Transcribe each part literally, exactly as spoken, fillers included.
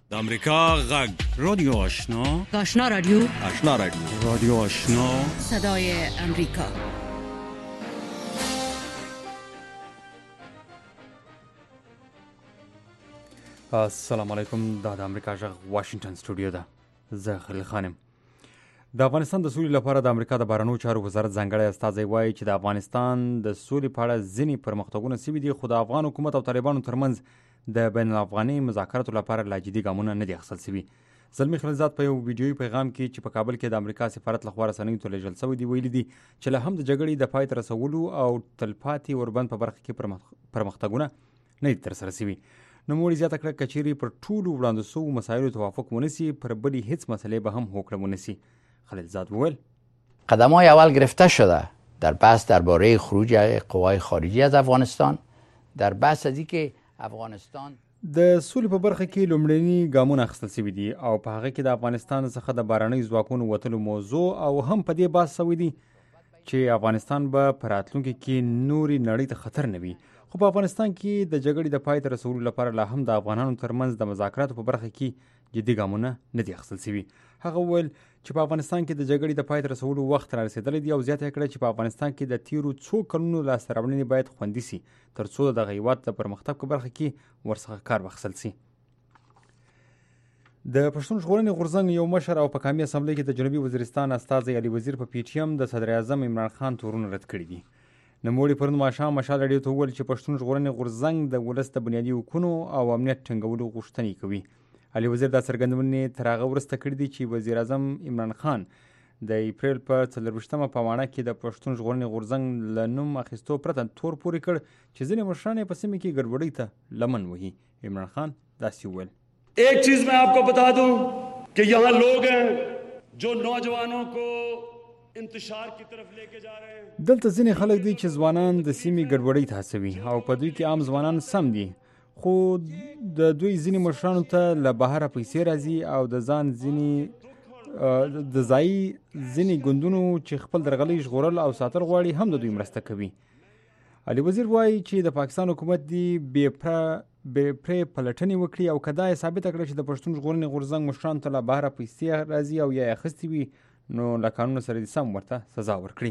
د امریکا غږ رادیو آشنا آشنا رادیو آشنا رادیو رادیو آشنا صدای امریکا. السلام علیکم. دا د امریکا غږ واشنگټن سټوډیو ده. زه خلیل خانم. د افغانستان د سولې لپاره د امریکا د بهرنیو چارو وزارت ځانګړی استازی وایي چې د افغانستان د سولې په اړه ځینې پرمختګونه شوي دي، خو د افغان حکومت او طالبانو ترمنځ د بین الافغاني مذاکراتو لپاره لا جدي ګامونه نه دي اخیستل شوي. زلمي خلیلزاد په یو ویډیويي پیغام کې چې په کابل کې د امریکا سفارت لخوا رسنیو ته لیږل شوی دی ویلي دي چې له هم د جګړې د پای ته رسولو او تلپاتې اوربند په برخه کې پرمختګونه نه دي ترسره شوي. نوموړي زیاته کړه که چیرې پر ټولو وړاندې شوو مسایلو توافق ونسي، پر بلې هیڅ مسئلې به هم هوکړه ونسي. خلیلزاد وویل قدم‌های اول گرفته شده در بحث درباره خروج قوای خارجی از افغانستان، در بحث از اینکه افغانستان د سولې په برخه کې لومړني ګامونه اخیستل شوي دي او په هغه کې د افغانستان څخه د بهرنیو ځواکونو وتلو موضوع او هم په دې بحث شوی دی چې افغانستان به په راتلونکي کې نورې نړۍ ته خطر نه وي. خو په افغانستان کې د جګړې د پای ته رسولو لپاره لا هم د افغانانو ترمنځ د مذاکراتو په برخه کې جدي ګامونه نه دي اخیستل شوي. هغه وویل چې په افغانستان کې د جګړې د پای ته رسولو وخت را رسېدلی دی او زیاته کړه چې په افغانستان کې د تیرو څو کلونو لاسته راوړنې باید خوندي سي تر څو د دغه هېواد د پرمختګ په برخه کې ورڅخه کار واخیستل سي. د پښتون ژغورنې غورځنګ یو مشر او په قومي اسمبلۍ کې د جنوبي وزیرستان استازی علي وزیر په پی ټي ایم د صدر اعظم عمران خان تورونه رد کړي دي. نوموړي پرون ماښام مشال راډیو ته وویل چې پښتون ژغورنې غورځنګ د ولس د بنیادي حقونو او امنیت ټینګولو غوښتنې کوي. علي وزیر دا څرګندونې تر هغه وروسته کړي دي چې وزیر اعظم عمران خان د اپریل په څلرویشتمه په واڼه کې د پښتون ژغورنې غورځنګ له نوم اخیستو پرته تور پورې کړ چې ځینې مشران یې په سیمه کې ګډوډۍ ته لمن وهي. عمران خان داسې وویل ایک چیز میں آپ کو بتا دوں کہ یہاں لوگ ہیں جو نوجوانوں کو انتشار کی طرف لے کے جا رہے ہیں. دلته ځینې خلک دي چې ځوانان د سیمې ګډوډۍ ته هڅوي او په دوی کې عام ځوانان سم دي، خو د دوی ځینې مشرانو ته له بهره پیسې راځي او د ځان ځینې د ځایي ځینې ګوندونو چې خپل درغلۍ ژغورل او ساتل غواړي هم د دوی مرسته کوي. علي وزیر وایي چې د پاکستان حکومت دې بې پرې پلټنې وکړي او که دا یې ثابته کړه چې د پښتون ژغورنې غورځنګ مشرانو ته له بهره پیسې راځي او یا یې اخیستې وي نو له قانون سره دې سم ورته سزا ورکړي.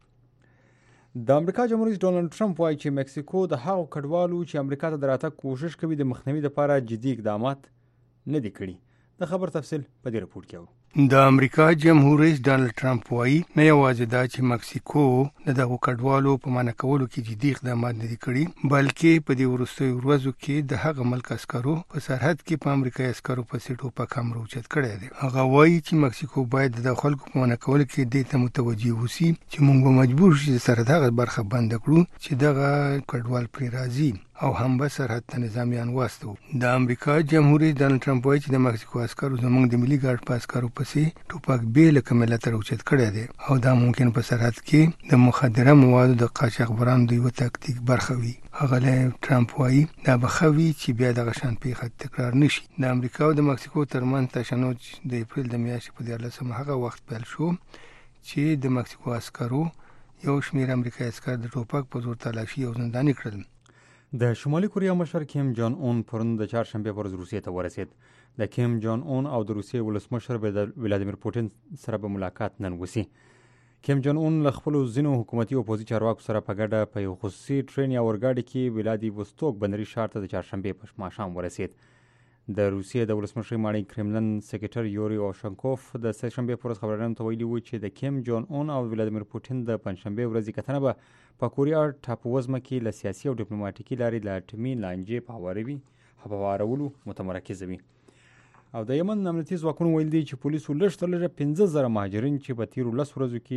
د امریکا جمهور رئیس ډونالډ ټرمپ وایي چې مکسیکو د هغو کډوالو چې امریکا ته د راتګ کوشش کوي د مخنیوي لپاره جدي اقدامات نه دي کړي. د خبر تفصیل په دې رپورټ کې اورو. د امریکا جمهور رئیس ډونالډ ټرمپ وایي نه یوازې دا چې مکسیکو د دغو کډوالو په منع کولو کې جدي اقدامات نه دي کړي، بلکې په دې وروستیو ورځو کې د هغه ملک عسکرو په سرحد کې په امریکایي عسکرو پسې ټوپک هم راوچت کړی دی. هغه وایي چې مکسیکو باید د خلکو په منع کولو کې دې ته متوجه اوسي چې موږ به مجبور شو چې سره دغه برخه بند کړو چې دغه کډوال پرې راځي او هم به سرحد ته نظامیان واستو. د امریکا جمهور رئیس ډونالډ ټرمپ وایي چې د مکسیکو عسکرو زموږ د ملي ګارډ په عسکرو پسې ټوپک بې له کمله ته راوچت کړی دی او دا ممکن په سرحد کې د مخدره موادو د قاچاقبرانو د یوه تاکتیک برخه وي. ښاغلی ټرمپ وایي دا به ښه وي چې بیا دغه شان پیښه تکرار نه شي. د امریکا او د مکسیکو ترمنځ تشنج د اپریل د میاشتې په دیارلسمه هغه وخت پیل شو چې د مکسیکو عسکرو یو شمېر امریکایي عسکر د ټوپک په زور تلاشي او زنداني کړل. د شمالي کوریا مشر کیم جان اون پرون د چهارشنبې پر ورځ روسیې ته ورسېد. د کیم جان اون او د روسیې ولسمشر ولادیمیر پوټین سره به ملاقات نن وشي. کیم جان اون له خپلو ځینو حکومتي او پوځي چارواکو سره په ګډه په یو خصوصي ټرین یا اورګاډي کې ولادیوستوک بندري ښار ته د چهارشنبې په ماښام ورسېد. د روسیې د ولسمشر ماڼۍ کرملن سکرټر یوري اوشنکوف د سهشنبې په ورځ خبریالانو ته ویلي و چې د کیم جان اون او ولادیمیر پوټین د پنجشنبې ورځې کتنه به په کوریا ټاپووزمه کې له سیاسي او ډیپلوماټیکي لارې له اټومي لانجې په هوارولو متمرکزه وي. او د یمن امنیتي ځواکونو ویل دي چې پولیسو لږ تر لږه پنځه زره مهاجرین چې په تیرو لس ورځو کې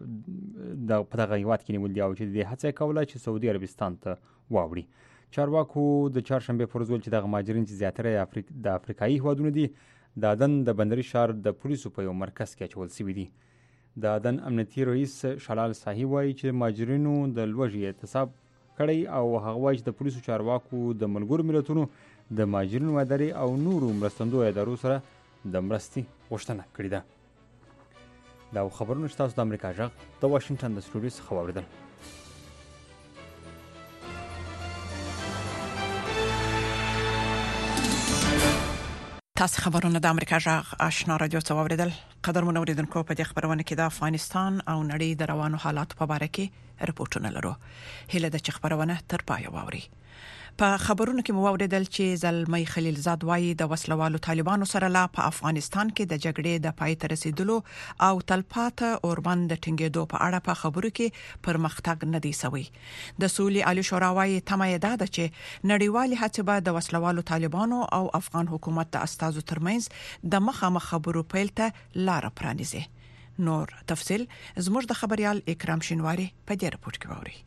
په دغه هېواد کې نیولي دي او چې د دې هڅه یې کوله چې سعودي عربستان ته واوړي. چارواکو د چهارشنبې په ورځ ویل چې دغه مهاجرین چې زیاتره د افریقایي هېوادونو دي د عدن د بندري ښار د پولیسو په یو مرکز کې اچول شوي دي. د عدن امنیتي رئیس شلال ساحي وایي چې مهاجرینو د لوږې احتساب کړی او هغه وایي چې د پولیسو چارواکو د ملګرو ملتونو د مهاجرینو ادارې او نورو مرستندویو ادارو سره د مرستې غوښتنه کړې ده. دا خبرونه چې تاسو د امریکا غږ د واشنګټن د سټوډیو څخه واورېدل. تاسو خبرونه د امریکا جغ آشنا رادیو څخه اوریدل. قدرمن اوریدونکو په دې خبرونه کې د افغانستان او نړۍ د روانو حالات په اړه کې رپورټونه لرو. هله د خبرونه تر پای واوري. په خبرونو کې مو اوریدل چې زلمی خلیلزاد وایي د وسلوالو طالبانو سره لا په افغانستان کې د جګړې د پای ته رسیدلو او تلپاته اوربند د ټینګېدو په اړه په خبرو کې پرمختګ نه دی سوی. د سولې عالی شورا وايي تمه ده چې نړیوالې هڅې به د وسلوالو طالبانو او افغان حکومت د استازو ترمنځ د مخامخ خبرو پیل ته لار پرانیزي. نور تفصيل زموږ د خبريال اکرام شینواری په دې رپورت کې ووري.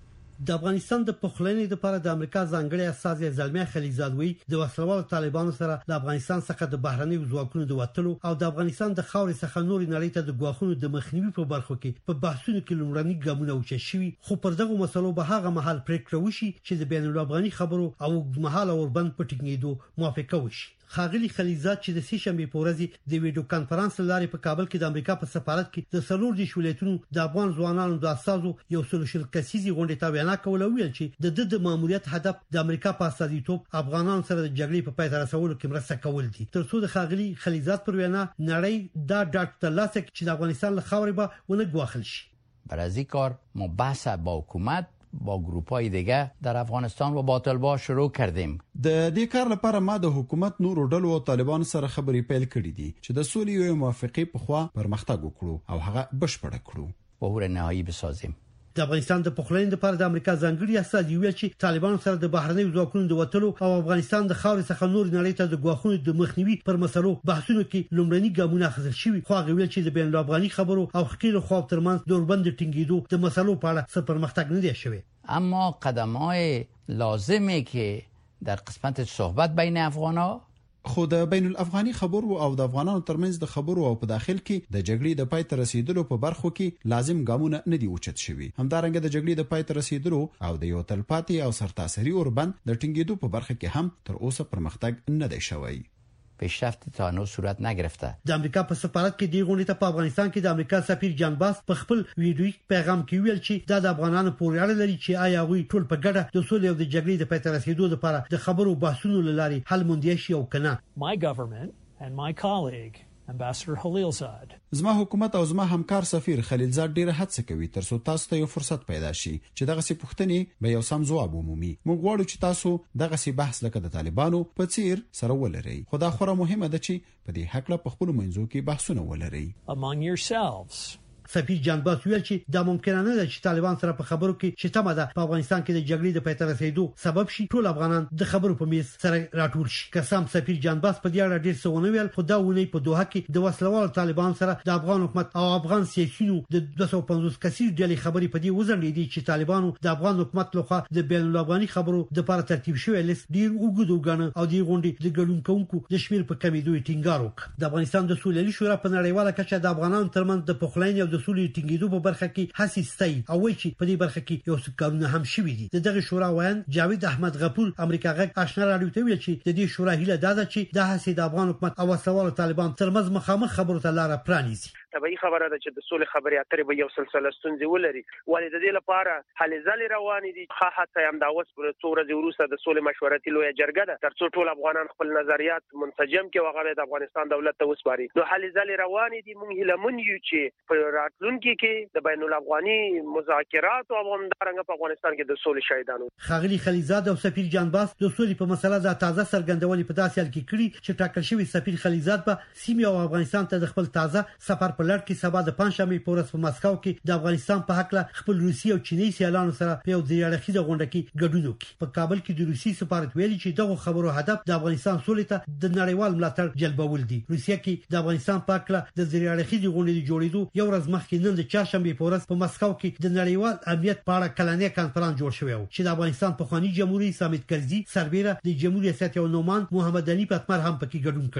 د افغانستان د پخلنې لپاره د امریکا ځانګړي استازي زلمی خلیلزاد وی د وسلوالو طالبانو سره د افغانستان څخه د بهرني ځواکونو د وټلو او د افغانستان د خاورې څخه نوري نړۍ ته د ګواښونو د مخنیوي په برخو کې په بحثونو کې لومړني ګامونه وچه شوي، خو پر دغه مسلو به هغه مهال پریکړه وشي چې د بین الافغاني خبرو او مهال اوربند په ټینګېدو موافقه وشي. خاغلی خلیلزاد چې د سې شنبې په ورځ د ویډیو کانفرنس لارې په کابل کې د امریکا په سفارت کې د سلور دي شولېتونو د افغان ځوانانو د اساسو یو سلوشل کسيزي غونډه ته وینا کوله، ویل چې د د ماموریت هدف د امریکا په استازیتوب افغانانو سره د جګړې په پای ته رسولو کې مرسته کول دي. ترڅو د خاغلی خلیلزاد پر وینا نړۍ دا ډاټ ترلاسه کړي چې د افغانستان له خاورې به ونه ګواښل شي. برای از این کار ما بحث با حکومت با گروپ‌های دیگه در افغانستان و با طالبان شروع کردیم. د دې کار لپاره ما د حکومت نورو ډلو او طالبان سره خبرې پیل کړې دي چې د سولې او موافقې په خوا پرمختګ وکړو او هغه بشپړ کړو. ظهور نهایی بسازیم. د افغانستان د پخلنې لپاره د امریکا ځانګړي استازي ویل چې طالبان سره د بهرني ځواکونو د وټلو او افغانستان د خاورې څخه نور نړۍ ته د ګواښونو د مخنیوي پر مسلو بحثونو کې لومړني ګامونه اخیستل شوي، خو هغه ویل چې د بین الافغاني خبرو او خکیل خو ترمنځ د اوربند ټینګېدو د مسلو په اړه څه پرمختګ نه دی شوی. اما قدم‌های لازمی که در قسمت صحبت بین افغان‌ها خو د بین الافغاني خبرو او د افغانانو ترمنځ د خبرو او په داخل کې د جګړې د پای ته رسیدلو په برخو کې لازم ګامونه نه دی اوچت شوی. همدارنګه د جګړې د پای ته رسیدلو او د یو تلپاتې او سرتاسري اوربند د ټینګېدو په برخه کې هم تر اوسه پرمختګ نه دی شوی. پیشرفت تا هنوز صورت نگرفته. د امریکا په سفارت کې دی غونډه ته په افغانستان کې د امریکا سفیر جان باس په خپل ویډیوي پیغام کې ویل چې د افغانانو پورې اړه لري چې آیا غوي ټول په ګډه د سولې او د جګړې د پای ته رسیدو لپاره د خبرو بحثونو لاري حل موندي شي او کنه. My government and my colleague Ambassador Khalilzad. زما حکومت او زما همکار سفیر خلیلزاد ډیره هڅه کوي ترڅو تاسو ته یو فرصت پیدا شي چې دغه سي پوښتنې به یو سم ځواب ومومي. موږ غواړو چې تاسو دغه سي بحث لکه د طالبانو په څیر سره ولرئ. خو دا خورا مهمه ده چې په دې حق له خپل منځو کې بحثونه ولرئ. Among yourselves. سفیر جان باس ویل چې دا ممکن نه ده چې طالبان سره په خبرو کې چې تمه ده په افغانستان کې د جګړې د پای ته رسیدو سبب شي ټول افغانان د خبرو په میز سره راټول شي. قسم سفیر جان باس په دې اړه ډیر څه ونه ویل، خو دا ونی په دوحه کې د وسلوال طالبان سره د افغان حکومت او افغان سیاسيونو د دوه سوه پنځوس کسي ډلې خبرې په دې وزن دي چې طالبانو د افغان حکومت لخوا د بین الافغاني خبرو د لپاره ترتیب شوی لیست ډیر وګړو غنه او د غونډې د ګډون کوونکو د شمیر په کمیدو ټینګار وکړ. د افغانستان د سولې شورا په نړیواله کچه د افغانانو ترمنځ د پخلاینې او د سولې ټینګېدو برخه کې حساسي او وایي چې په دې برخه کې یو څه کارونه هم شوي دي. دغه شورا وایي جاوید احمد غفور امریکا غږ آشنا رادیو ته ویل چې د دې شورا هیله ده چې د حساسي د افغان حکومت او وسلوال طالبان ترمنځ مخامخ خبرو ته لار پرانیزي. طبيعي خبره ده چې د سولې خبرې اترې به یو سلسله ستونزې ولري، ولې د دې لپاره هلې ځلې روانې دي. خا حتی هم دا اوس پر څو ورځې وروسته د سولې مشورتي لویه جرګه ده ترڅو ټول افغانان خپل نظریات منسجم کړي او هغه د افغانستان دولت ته وسپاري. نو هلې ځلې روانې دي. موږ هیله من یو چې په راتلونکي کې د بین الافغاني مذاکرات او همدارنګه په افغانستان کې د سولې شاهدانو. خاغلی خلیلزاد او سفیر جان باس د سولې په مسله د تازه سرګندونې په داسې حال کې کړي چې ټاکل شوی سفیر خلیلزاد په سیمه او افغانستان ته د خپل تازه سفر په لړ کې سبا د پنځشنبه په ورځ په مسکو کې د افغانستان په حق له خپل روسي او چیني سیالانو سره په یو ځای غونډه کې ګډون وکړي. په کابل کې د روسي سفارت ویلي چې دغه خبرو هدف د افغانستان سولې ته د نړیوال ملاتړ جلبول دي. روسیا کې د افغانستان په حق له د ځای غونډې جوړېدو یو ورځ مخکې نن د چهارشنبه په ورځ په مسکو کې د نړیوال امنیت په اړه کلنی کانفرنس جوړ شوی و چې د افغانستان په خواني جمهوریت سمیت کرزي سربېره د جمهوریت ریاست یو نومان محمد علي پتمر هم پکې ګډون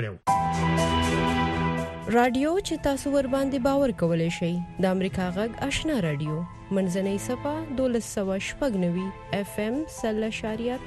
کړو. رادیو چې تاسو ور باندې باور کولای شئ د امریکا غږ آشنا رادیو منځنۍ صفه دولس سوه شپږ نوي اف ام سل شاریه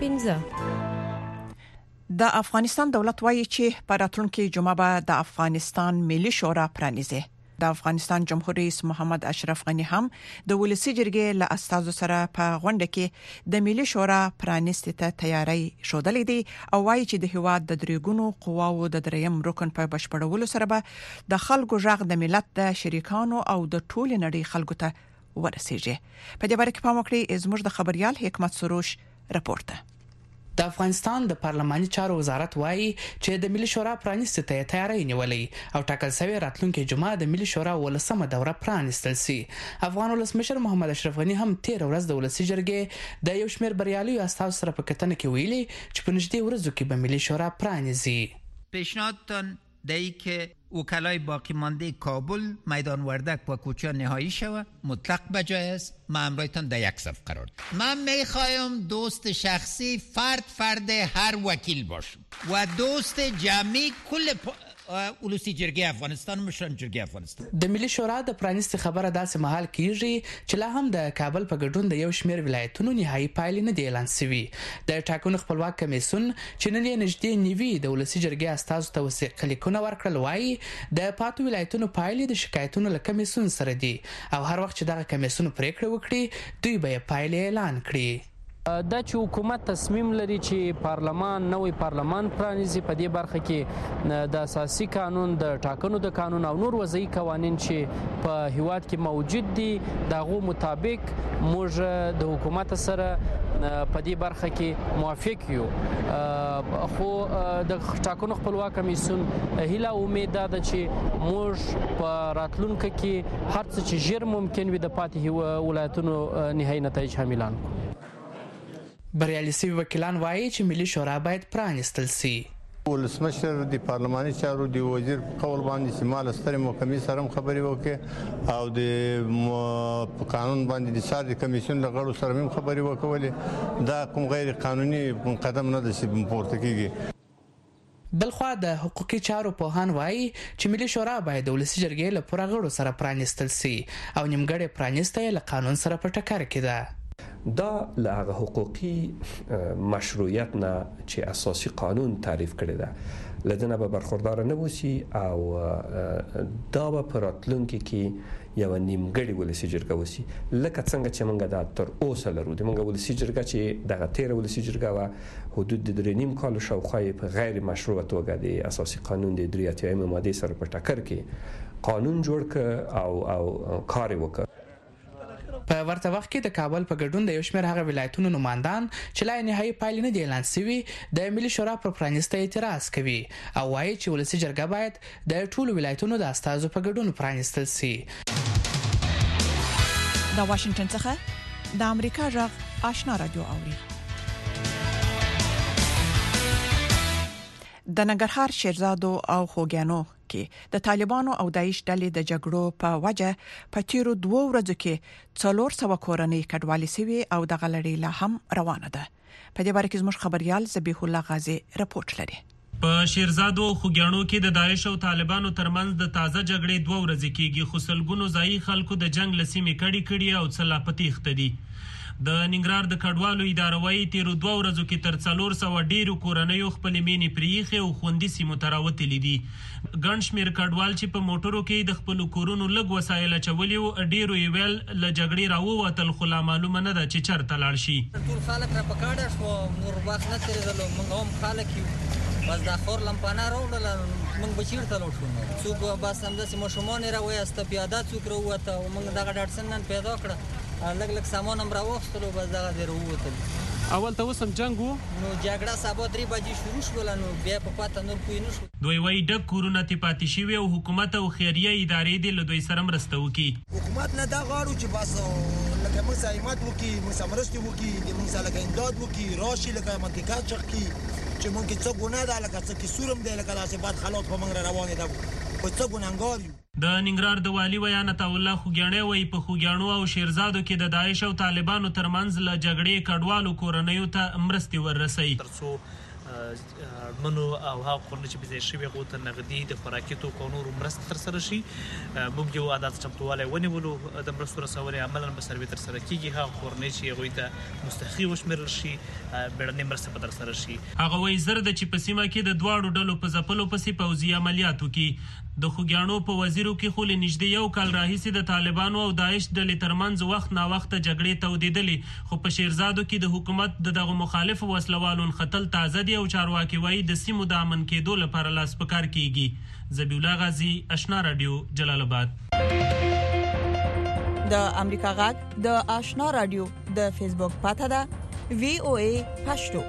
پنځه. د افغانستان دولت وایي چې په راتلونکي جمعه به د افغانستان ملي شورا پرانیزي. د افغانستان جمهور رئیس محمد اشرف غنی هم د ولسی جرګې له استازو سره په غونډه کې د ملي شورا پرانیستي ته تیاری شودلې دي او وايي چې د هیواد د درېګونو قواو د دریم رکن په بشپړولو سره به د خلکو ژغ د ملت د شریکانو او د ټول نړۍ خلکو ته ورسیږي. په دې باره کې پام وکړئ. زموږ د خبريال حکمت سروش رپورت. د افغانستان د پارلماني چارو وزارت وایي چې د ملي شورا پرانیستي ته تیاری نیولې او ټاکل شوی راتلونکي جمعه د ملي شورا ولسمه دوره پرانیستل سي. افغان ولسمشر محمد اشرف غنی هم تیر ورځ د ولسی جرګې د یو شمېر بریالیو استازو سره په کتنه کې ویلي چې په نږدې ورځو کې به ملي شورا پرانیزي. پیشنهادتان دایی که وکلای باقی مانده کابل میدان وردک با کوچه نهایی شود مطلق بجای است. من امرایتان در یک صف قرار دارم. من میخوایم دوست شخصی فرد فرد هر وکیل باشم و دوست جمعی کل ولسی جرګې افغانستان مشران جرګې افغانستان. د ملي شورا د پرانیستي خبره داسې مهال کیږي چې لا هم د کابل په ګډون د یو شمېر ولایتونو نهایي پایلې نه دي اعلان شوي. د ټاکنو خپلواک کمیسیون چې نن یې نږدې نیوي د ولسی جرګې استازو ته وثیقه لیکونه ورکړل وایي د پاتو ولایتونو پایلې د شکایتونو له کمیسیون سره دي او هر وخت چې دغه کمیسیون پریکړه وکړي دوی به پایلې اعلان کړي. دا چې حکومت تصمیم لري چې پارلمان نوې پارلمان پرانیزي په دې برخه کې د اساسي قانون د ټاکنو د قانون او نور وضعي قوانين چې په هیواد کې موجود دي دغه مطابق موږ د حکومت سره په دې برخه کې موافق یو. خو د ټاکنو خپلواک کمیسیون هیله امید ده چې موږ په راتلونکو کې هر څه چې ژر ممکن وي د پاتې ولایتونو نهایي نتایج حاملان کړو. بریالي سوي وکیلان وایي چې ملي شورا باید پرانیستل سي. ولسمشر د پارلماني چارو د وزیر قول باندې سیمال ستر محکمې سره خبرې وکړي او د قانون باندې د سار د کمیسیون لغړو سره هم خبرې وکولې. دا کوم غیر قانوني قدم نه دی چې پورته کیږي. بلخوا د حقوقي چارو پوهان وایي چې ملي شورا باید د ولسی جرګې له پوره غړو سره پرانیستل سي او نیمګړې پرانیسته له قانون سره په ټکر کې ده. دا له هغه حقوقي مشروعیت نه چې اساسي قانون تعریف کړی ده لدنه به برخوردار نه وسی او دا به پراتلونکي کې یو نیمګړی ولسی جرګه وسی لکه څنګه چې موږ دا تر اوسه لرو. د موږ ولسی جرګه چې دغه تیر ولسی جرګه و حدود د درې نیم کال شاوخوا په غیر مشروع توګه د اساسي قانون د درې اتیا ماده سره په ټکر کې قانون جوړ ک او او کار وکړ. په ورته وخت کې د کابل په ګډون د یو شمېر هغه ولایتونو نمائندان چې لا نهایي پایلې نه دي اعلان شوي د ملي شورا پر پرانیسته اعتراض کوي او وایي چې ولسی جرګه باید د ټولو ولایتونو د استازو په ګډون پرانیستل شي. د واشنگټن څخه د امریکا غږ آشنا رادیو اوري. د ننګرهار شیرزادو او خوګیانو کې د طالبانو او داعش ډلې د جګړو په وجه په تیرو دوه ورځو کې څلور سوه کورنۍ کډوالې سوي او د غلړې لا هم روانه ده. په دې باره کې زموږ خبريال ذبیح الله غازی رپورت لري. په شیرزادو خوګیانو کې د داعش او طالبانو ترمنځ د تازه جګړې دوه ورځې کېږي خو سلګونو ځایي خلکو د جنگ لسیمې کړي کړي او څلا پتیخته دي. د ننګرهار د کډوالو اداره وايي تیرو دوه ورځو کې تر څلور سوه ډیرو کورنیو خپل مینې پریخي او خوندي سیمو ته راوتلي دي. ګڼ شمېر کډوال چې په موټرو کې د خپلو کورونو لږ وسایل اچولي وو ډیرو یې ویل له جګړې راووتل خو لا معلومه نه ده چې چېرته لاړ شي. ټول خلک را په کاډه شو نور وخت نه تېرېدلو موږ هم خلک یو بس دا خور لمپانه راوړله موږ به چېرته لاړ شو څوک بس همداسې ماشومان یې راویسته پیاده څوک راووته او موږ دغه ډاډسن نن پیدا کړه لږ لږ سامان هم راوخستلو بس دغه دی راووتل. اول ته اوس هم جنګ و نو جګړه سبا درې بجې شروع شوله نو بیا په پاته نور پوه نه شو. دوی وایي ډک کورونه ترې پاتې شوي او حکومت او خیریه ادارې دې له دوی سره مرسته وکړي. حکومت نه دا غواړو چې بس لکه موږ سره حمایت وکړي موږ سره مرستې وکړي موږ سره لکه امداد وکړي راشي لکه منطقه چغ کړي چې موږ څه ګناه ده لکه څه کیسور هم دی لکه داسې بد حالات په موږ را روانې ده خو څه ګنهګار یو. د ننګرهار د والي ویان عطاالله خوګیاڼی وایي په خوګیاڼو او شیرزادو کې د داعش او طالبانو ترمنځ له جګړې کډوالو کورنیو ته مرستې ورسوي. تر څو منو او هغه قرنه چې بيځای شوی غوته نغدي د خوراکي توکو نور مرسته تر سره شي موږ یو عادت چمتواله ونیولو د مرستو رسولې عملاً به سروي تر سره کیږي هغه قرنه چې غوته مستحقي وشمرل شي بیړنۍ مرسته به تر سره شي. هغه وایي زر د چې په سیمه کې د دواړو ډلو په ځپلو پسې پوځي عملیاتو کې د خوګیاڼو په وزیرو کې خو له نږدې یو کال راهیسې د طالبانو او داعش ډلې ترمنځ وخت نا وخت جګړې تودېدلې خو په شیرزادو کې د حکومت د دغه مخالف وسلوالو خطل تازه دی او چارواکي وایي د سیمو د امن کېدو لپاره لاس په کار کیږي. ذبیح الله غازی، آشنا رادیو، جلال آباد. د امریکا غږ د آشنا رادیو د فیسبوک پاته ده وی او ای پښتو.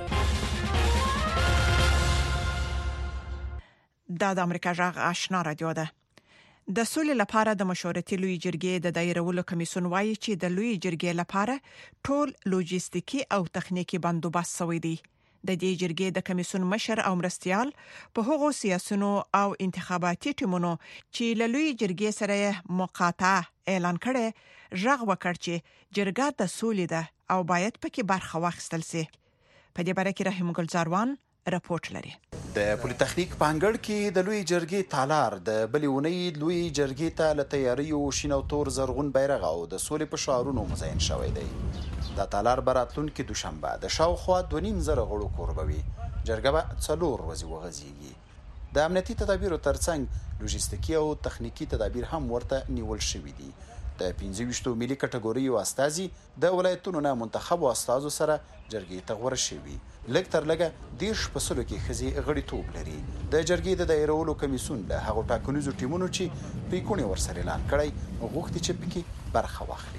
دا د امریکا غږ آشنا رادیو ده. د سولې لپاره د مشورتي لوی جرګې د دایرولو کمیسیون وایي چې د لوی جرګې لپاره ټول لوجستیکي او تخنیکی بندوبست شوی دی. د دې جرګې د کمیسیون مشر او مرستيال په هغو سیاسيونو او انتخاباتي ټیمونو چې له لوی جرګې سره مقاطعه اعلان کړي ژغ وکړ چې جرګه د سولې ده او باید پکې برخه واخیستل شي. په دې باره کې رحیم ګل زاروان راپورټ لري. د پولیټیکنیک پانګړ کې د لوی جرګې تالار د بلېونی لوی جرګې ته له تیاریو شین او تور زرغون بیرغ او د سولې په شعارونو مزین شوی دی. د تالار براتلونکو دوشنبه د شاوخوا دوه نیم زره غړو کوربوي جرګه به څلور ورځې وغځيږي. د امنیتي تدابیرو ترڅنګ لوجستیکي او تخنیکی تدابیر هم ورته نیول شوي دي. د پنځه ویشتو ملي کټګوریو استازي د ولایتونو نه منتخبو استازو سره جرګې ته غوړه شوي. لږ تر لږه دیرش په سلو کې ښځې غړیتوب لري. د جرګې د دایرولو کمیسیون له هغو ټاکنیزو ټیمونو چې پریکونې ورسره اعلان کړی غوښتي چې پکې برخه واخلي.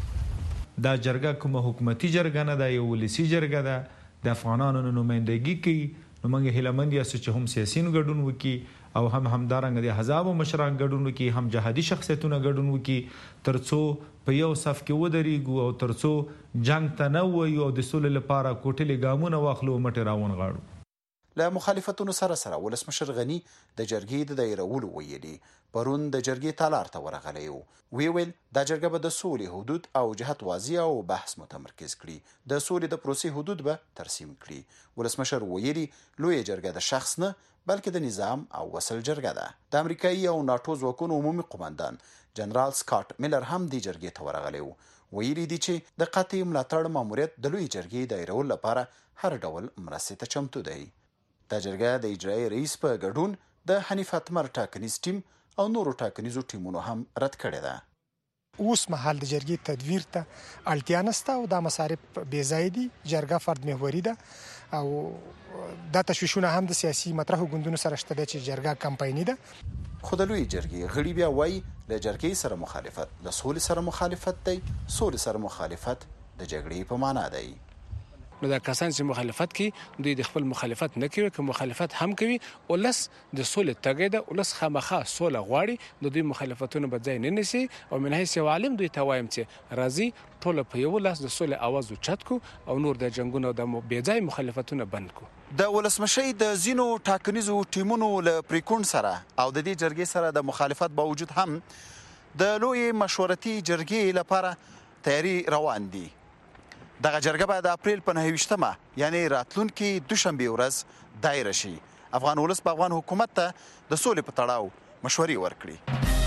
دا جرګه کومه حکومتي جرګه نه ده، یو ولسي جرګه ده. د افغانانو نمائندګي کوي. نو موږ هیله یاستو چې هم سیاسيون ګډون وکړي او هم همدارنګه د احزاب مشران ګډون وکړي، هم جهادي شخصیتونه ګډون وکړي ترڅو په یو صف کې ودرېږو او ترڅو جنگ ته نه وایو او د سولې لپاره کوټلې ګامونه واخلو مټې راون غاړو. له مخالفتونو سره سره ولسمشر غنی د جرګې د دایرولو ویلي پرون د جرګې تالار ته ورغلی و. وی ویل دا جرګه به د سولې حدود او جهت واضح او بحث متمرکز کړي. د سولې د پروسې حدود به ترسیم کړي. ولسمشر ویلي لوی جرګه د شخص نه بلکې د نظام او وصل جرګه ده. د امریکایي او ناتو ځواکونو عمومي قومندان جنرال سکاټ میلر هم د جرګې ته ورغلی و. ویلي دي چې د قطعي ملاتړ ماموریت د لوی جرګې د دایرولو لپاره هر ډول مرستې ته چمتو دی. د جرګه د اجرایي رئیس په ګډون د حنیف اتمر ټاکنیز ټیم او نورو ټاکنیزو ټیمونو هم رد کړی ده. اوس مهال د جرګې تدویر ته اړتیا نشته او دا مصارف بې ځای دي. جرګه فرد محوري ده او دا تشویشونه هم د سیاسي مطرحو ګوندونو سره شته چې جرګه کمپایني ده. خو د لوی جرګې غړي بیا وایي له جرګې سره مخالفت له سولې سره مخالفت دی، سولې سره مخالفت د جګړې په معنا دی. نو دا کسان چې مخالفت کوي دوی د خپل مخالفت نه کوي، که مخالفت هم کوي ولس د سولې تګي ده، ولس خامخا سوله غواړي. د دوی مخالفتونه به ځای نه نیسي او من حیث یو عالم دوی ته وایم چې راځي ټول په یو لاس د سولې اواز اوچت کو او نور د جنگونو د بې ځای مخالفتونه بند کو. د ولسمشي د زینو ټاکنیزو ټیمونو له پریکون سره او د دې جرګې سره د مخالفت باوجود هم د لوی مشورتي جرګې لپاره تیاری روان دي. دغه جرګه به د اپریل په نهه ویشتمه یعنی راتلونکي دوشنبه ورځ دایره شي. افغان ولس په افغان حکومت ته د سولې په تړاو مشورې ورکړي.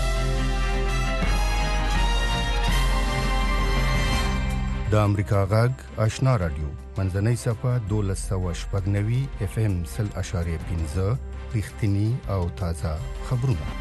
د امریکا غږ آشنا رادیو منځنۍ صفه دولس سوه شپږ نوي اف ام سل اشاریه پنځه رښتینی او تازه خبرونه.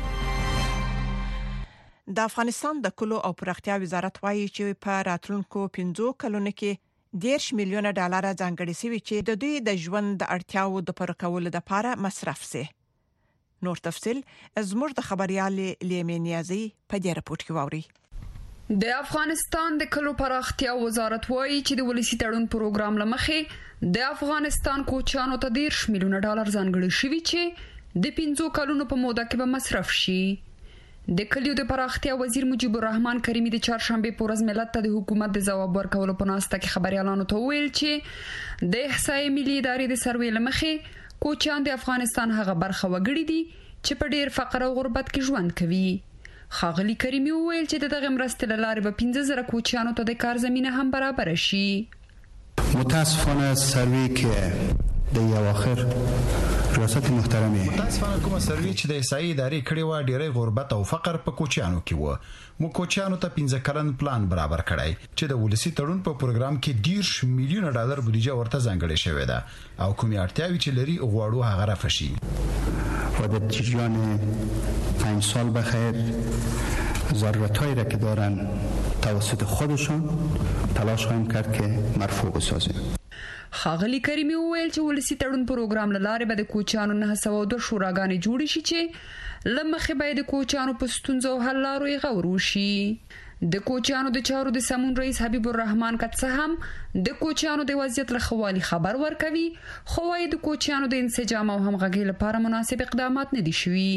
د افغانستان د کلو او پراختیا وزارت وایي چې په راتلونکو پنځو کلونو کې دیرش میلیونه ډالر ځانګړي شوي چې د دوی د ژوند د اړتیاو د پوره کولو لپاره مصرف شي. نور تفصيل زموږ د خبريال لیمه نیازي په دې راپورټ کې واوري. د افغانستان د کلو پراختیا وزارت وایي چې د ولسی تړون پروګرام لمخې د افغانستان کوچانو ته دیرش میلیونه ډالر ځانګړي شوي چې د پنځو کلونو په موده کې به مصرف شي. د کلیو د پراختیا وزیر مجيب الرحمن کریمی د چهارشنبه په ورځ ملت ته د حکومت د جواب ورکولو په ناسته کې خبريالانو ته ویل چې د احصایې ملي ادارې د سروې لمخې کوچان د افغانستان هغه برخه وګړي دي چې په ډیر فقر او غربت کې ژوند کوي. خاغلی کریمی ویل چې دغه مرستې له لارې به پنځه زره کوچانو ته د کار زمينه هم برابر شي. متاسفانه سروې که د یو اخر ریاست محترمه متاسفانه کومه سروي چې د احصایې ادارې کړې و ډېرې غربت او فقر په کوچیانو کې و مو کوچیانو ته پنځه کلن پلان برابر کړای چې د ولسی تړون په پروګرام کې ډیر میلیون ډالر بودیجه ورته ځانګړې شوې ده او کومې اړتیاوي چې لري غواړو هغه رافشي و در جریان پنج سال بخیر ضرورت‌هایی را که دارن توسط خودشون تلاش خواهیم کرد که مرفوع بسازیم. خاغلی کریمی وویل چې ولسی تړون پروګرام لاره به د کوچانو نه سوه دوه شوراګانې جوړ شي چې لمخې به د کوچانو په ستونزو حل لارو یې غور وشي. د کوچانو د چارو د سمون رئیس حبیب الرحمن کڅه هم د کوچانو د وضعیت لخوالي خبر ورکوي خو وايي د کوچانو د انسجام او همغږي لپاره مناسب اقدامات نه دي شوي.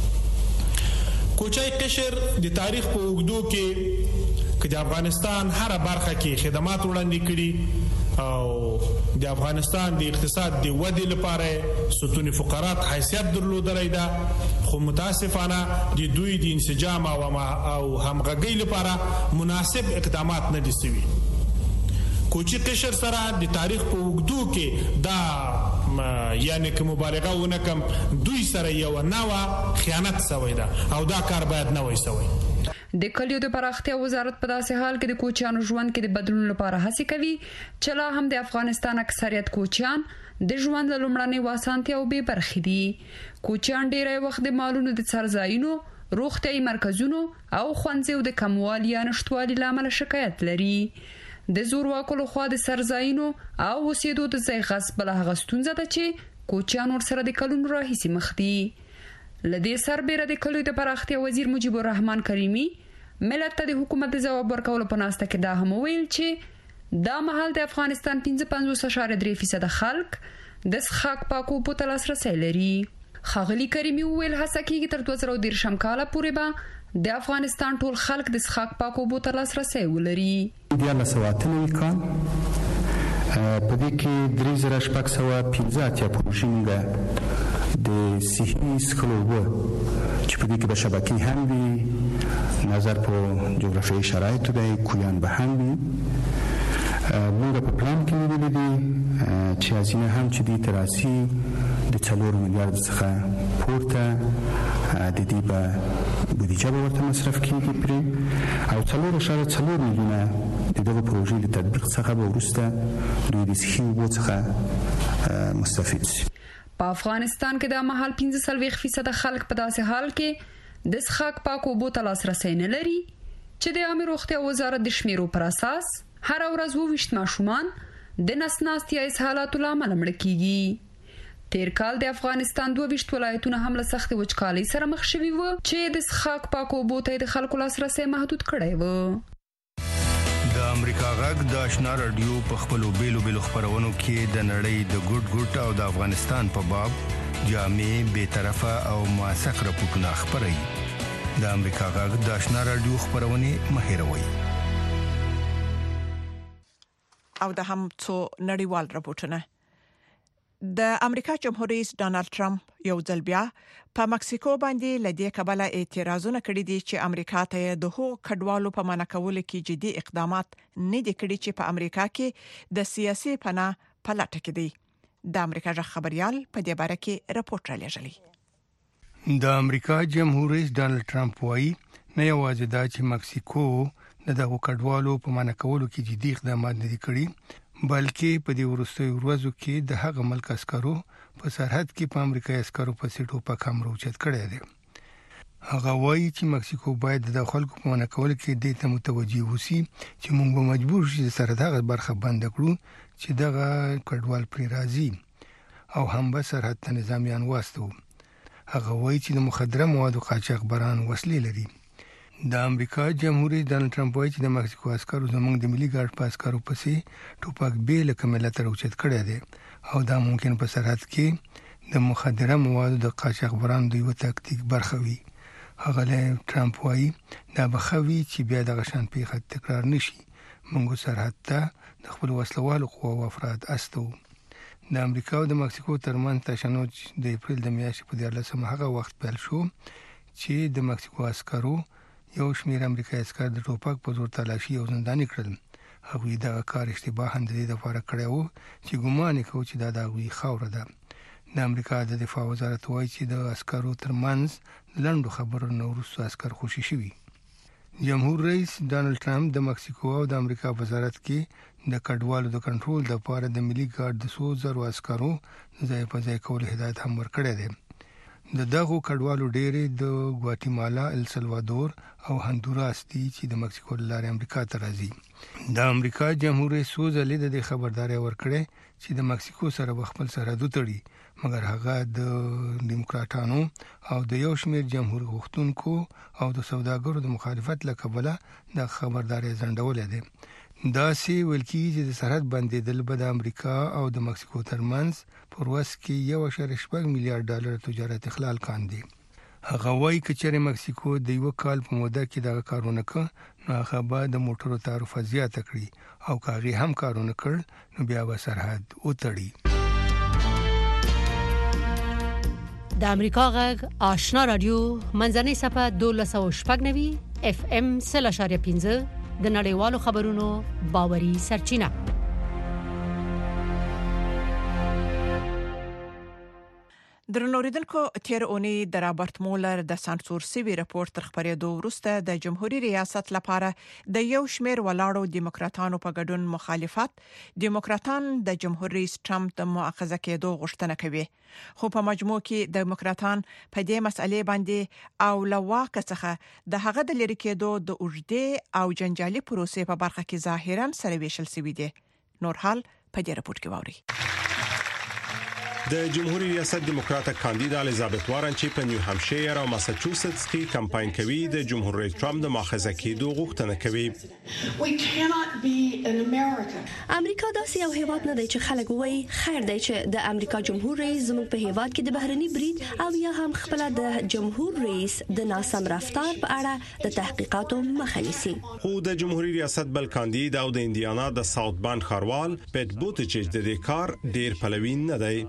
کوچای قشر د تاریخ په اوږدو کې چې د افغانستان هر برخه کې خدمات وړاندې کړي او د افغانستان د اقتصاد د ودې لپاره ستون فقرات حیثیت درلودلای دا خو متاسفانه د دوی د انسجام او او همغږي لپاره مناسب اقدامات نه دي شوي. کوچی قشر سره د تاریخ په اوږدو کې دا یعنی که مبالغه ونکم دوی سره یو نوې خیانت شوی ده او دا کار باید نه وای شوی. د کلیو د پراختیا وزارت په داسې حال کې د کوچیانو ژوند کې د بدلون لپاره هڅه کوي چې لا هم د افغانستان اکثریت کوچیان د ژوند له لومړنۍ واسانتي او بې برخې دي. کوچیان ډیری وخت د مالونو د څرځایونو روغتیايي مرکزونو او ښوونځیو د کموالي یا نشټوالي لامل شکایت لري. د زورواکو لخوا د سرځایونو او اوسېدو د ځای غصب له هغه ستونزه ده چې کوچیان ورسره د کلونو راهیسې مخ دي. لدې سربېره د کلیو د پراختیا وزیر مجیب الرحمن کریمی ملت ته د حکومت د ځواب ورکولو په ناسته کې دا هم ویل چې دا مهال د افغانستان پنځه پنځوس اعشاریه درې فیصد خلک د څښاک پاکو اوبو ته لاسرسی لري. ښاغلي کریمي وویل هڅه کیږي تر دوه زره دېرشم کاله پورې به د افغانستان ټول خلک د څښاک پاکو اوبو ته لاسرسی ولري. دیارلس سوه اته نوي کال په دې کې درې زره شپږ سوه پنځه اتیا پروژې موږ د صحي څښلو اوبه چې په دې کې د شبکې هم وي نظر په جغرافیایي شرایطو دی کویان به هم وي موږ په پلان کې نیولې دي چې هزینه هم چې دې ته راسي د څلور میلیارد څخه پورته د دې به بودیجه به ورته مصرف کیږي پرې او څلور اعشاریه څلور میلیونه د دغه پروژې د تطبیق څخه به وروسته دوی د صحي اوبو څخه مستفید شي. په افغانستان کې د مهال پنځه څلوېښت فیصد خلک په داسې حال کې د څښاک پاکو اوبو ته لاسرسی نه لري چې د عامه روغتیا وزارت د شمیرو پر اساس هر ورځ اووه ویشت ماشومان د نس ناستي یا اسهالاتو له امله مړه کیږي. تیر کال د افغانستان دوه ویشت ولایتونه هم له سختې وچکالۍ سره مخ شوي وو چې د څښاک پاکو اوبو ته د خلکو لاسرسی محدود کړی و. د امریکا غږ د آشنا رادیو په خپلو بیلو بیلو خبرونو کې د نړۍ د ګډ ګډ او د افغانستان په باب جامع بې طرفه او موثق راپورټونه خبري. د امریکا غږ د آشنا رادیو خبرونه مهیروي. او د هم څو نړیوال راپورټونه. د امریکا جمهور رئیس ډانلډ ټرمپ یو ځل بیا په مکسیکو باندې لدې کبله اعتراضونه کړي دي چې امریکا ته د هغو کډوالو په منع کولو کې جدي اقدامات نه دي کړي چې په امریکا کې د سیاسي پناه په لټه کې دي. د امریکا ژغ خبريال په دې باره کې راپورټ را لېږلی. د امریکا جمهور رئیس ډانلډ ټرمپ وايي نه یوازې دا چې مکسیکو د دغو کډوالو په منع کولو کې جدي اقدامات نه دي کړي بلکې په دې ورستیو ورځو کې د هغه ملک عسکرو په سرحد کې په امریکایي عسکرو په سیټو په کم روچت کړی دی. هغه وایي چې مکسیکو باید د خلکو په منع کولو کې دې ته متوجي وسی چې موږ به مجبور شو سره دغه برخه بند کړو چې دغه کډوال پرې راځي او هم به سرحد ته نظامیان واستو. هغه وایي چې د مخدره موادو قاچاقبران وسلې لري. د امریکا جمهور رئیس ډانلډ ټرمپ وایي چې د مکسیکو عسکرو زموږ د ملي ګارد په عسکرو پسې ټوپک به لکه ملت راوچت کړی دی او دا ممکن په سرحد کې د مخدره موادو د قاچاقبرانو د یو تاکتیک برخه وي. هغه ټرمپ وایي دا بخوي چې بیا د غشان پیښه تکرار نشي. موږ سرحد ته د خپل وسلوالو قواو افراد استو. د امریکا او د مکسیکو ترمنځ تشنج د اپریل د میاشتې په دیارلسمه هغه وخت پیل شو چې د مکسیکو عسکرو یو شمېر امریکایي عسکر د ټوپک په زور تلاشي او زنداني کړل هغوی دا کار اشتباه هم د دې لپاره کړی وو چې ګومان کوي چې دا د هغوی خاوره ده. د امریکا د دفاع وزارت وایي چې د عسکرو ترمنځ لنډو خبرو نه وروسته عسکر خوشي شوي. جمهور رئیس ډانلډ ټرمپ د مکسیکو او د امریکا وزارت کې د کډوالو د کنټرول لپاره د ملي ګارد د څو زرو عسکرو ځای په ځای کولو هدایت هم ورکړی دی. د دغو کډوالو ډېرې د ګواتیمالا، السلوادور او هندوراس دي چې د مکسیکو له لارې امریکا ته راځي. د امریکا جمهور رئیس څو ځلې د دې خبرداري ورکړې چې د مکسیکو سره به خپل سرحد وتړي، مګر هغه د دیموکراتانو او د یو شمېر جمهور غوښتونکو او د سوداګرو د مخالفت له کبله د خبرداري ځنډولې ده. دا سی ویل کیږي چې د سرحد بندیدل به د امریکا او د مکسیکو ترمنځ پر ورځ کې یو اشاریه شپږ میلیارډ ډالر تجارت اخلال کاندي. هغه وايي چې چېرې مکسیکو د یو کال په موده کې دغه کارونه کړ نو هغه به د موټرو تعرفه زیاته کړي او کاغي هم کارونه کړ نو بیا به سرحد وتړي. د امریکا غږ آشنا رادیو منځنۍ صفه دولس او شپږ نوي اف ام سل اشاریه پنځه د نړیوالو خبرونو باوري سرچینه. درنوریدونکو تیر اونۍ د رابرټ مولر د سانسور سوي راپور تر خبرېدو وروسته د جمهوریت ریاست لپاره د یو شمېر ولاړو دیموکراتانو په ګډون مخالفت دیموکراتان د جمهور رئیس ټرمپ د مؤاخذه کېدو غوښتنه کوي، خو په مجموع کې دیموکراتان په دې مسئلې باندې او لواک څخه د هغه د لری کېدو د اوږدې او جنجالي پروسې په برخه کې ظاهرا سره ویشل سوي دي. نور حال په دې راپور کې ووري. د جمهوریت ریاست دیموکراټ کاندید الیزابت وارن چې په نیو همشایر او ماساچوسټس کې کمپاین کوي د جمهور رئیس ټرمپ د مؤاخذه کېدو غوښتنه کوي. امریکا داسې یو هیواد نه دی چې خلک وایي خیر دی چې د امریکا جمهور رئیس زموږ په هیواد کې د بهرني برید او یا هم خپل د جمهور رئیس د ناسم رفتار په اړه د تحقیقاتو مخه نیسي. خو د جمهوریت ریاست بل کاندید او د انډیانا د ساوث بند ښاروال پیټ بوتیجیج د دې کار ډیر پلوي نه دی.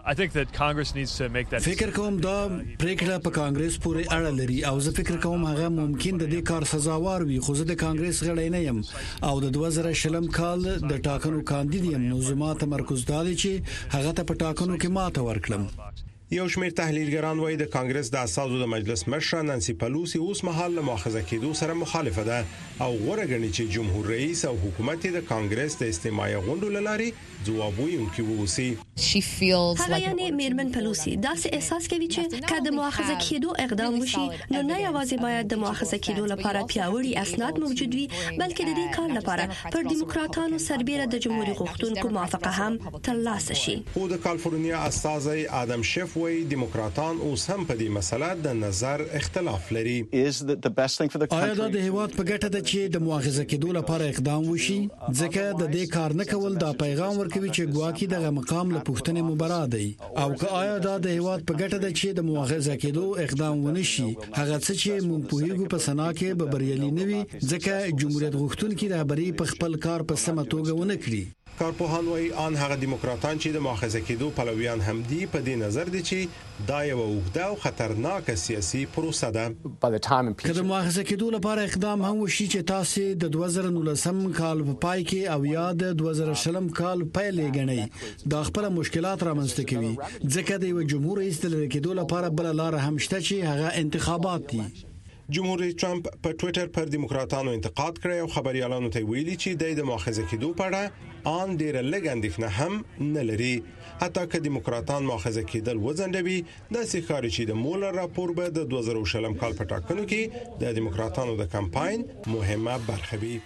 فکر کوم دا پریکړه په کانګرس پورې اړه لري او زه فکر کوم هغه ممکن د دې کار سزاوار وي، خو زه د کانګرس غړی نه یم او د دوه زره شلم کال د ټاکنو کاندید یم، نو زما تمرکز دا دی چې هغه ته په ټاکنو کې ماته ورکړم. یو شمېر تحلیلګران وایي د کانګرس د اساسو د مجلس مشره نانسي پلوسی اوس مهال له مؤاخذه کېدو سره مخالفه ده او غوړه غني چې جمهور رئیس او حکومت د کانګرس د استماعي غونډو لاري ځواب ویونکي ووسی. هغه یعنی میرمن پلوسی داسې احساس کوي چې کله د مؤاخذه کېدو اقدام وشي نو نه یوازې باید د مؤاخذه کېدو لپاره پیاوړي اسناد موجود وي، بلکې د دې کار لپاره پر دیموکراتانو سربېره د جمهوریت غوښتونکو موافقه هم ترلاسه شي. خو د کالیفورنیا استاذ ادم شیف وایي دیموکراتان اوس هم په دې مسله د نظر اختلاف لري. آیا دا د هیواد په ګټه ده چې د مؤاخذه کېدو لپاره اقدام وشي؟ ځکه د دې کار نه کول دا پیغام ورکوي چې ګواکې دغه مقام له پوښتنې مبرا دی، او که آیا دا د هیواد په ګټه ده چې د مؤاخذه کېدو اقدام ونشي؟ هغه څه چې موږ پوهیږو په سنا کې به بریالي نه وي، ځکه جمهوریت غوښتونکي رهبري په خپل کار په سمه توګه ونه کړي. کارپوهان وايي ان هغه دیموکراتان چې د مؤاخذه کېدو پلویان هم دي په دې نظر دي چې دا یو اوږده او خطرناک سیاسي پروسه ده. که د مؤاخذه کېدو لپاره اقدام هم وشي چې تاسو د دوه زره نولسم کال په پای کې او یا د دوه زره شلم کال پیل غنئ، دا خپل مشکلات رامنځته کوي، ځکه د یو جمهور رئیس د لری کېدو لپاره بل لار هم شته چې هغه انتخابات دي. جمهور رئیس ټرمپ په ټوئیټر پر دیموکراتانو انتقاد کړی او خبريالانو ته ویلي چې د مؤاخذه کېدو په اړه ان ډیر لږ اندېښنه هم نه لري. حتی که دیموکراتان مؤاخذه کېدل وځنډوي، د سیخاري چې د مولر راپور به د دوه زره شلم کال په ټاکنو کې د دیموکراتانو د کمپاین مهمه برخه وي.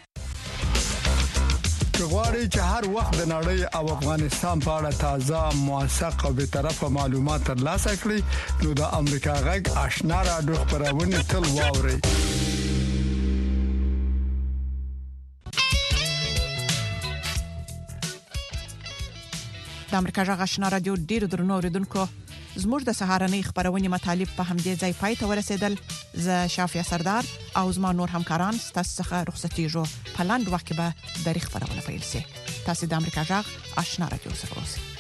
غواړي چې هر وخت د نړۍ او افغانستان په اړه تازه، موثق او به طرفه معلومات ترلاسه کړئ، نو د امریکا غږ آشنا رادیو خبرونه تل واورئ. د امریکا غږ آشنا رادیو ډیرو درنو اوریدونکو، زموږ د سهارنۍ خبرونه مطالب په همدې ځای پای ته ورسېدل. زه شافیا سردار او زما نور همکاران ستاسو څخه رخصتېږو. په لاندې وخت کې به د خبرونه پیل شي. تاسو د امریکا غږ آشنا رادیو سره اوسئ.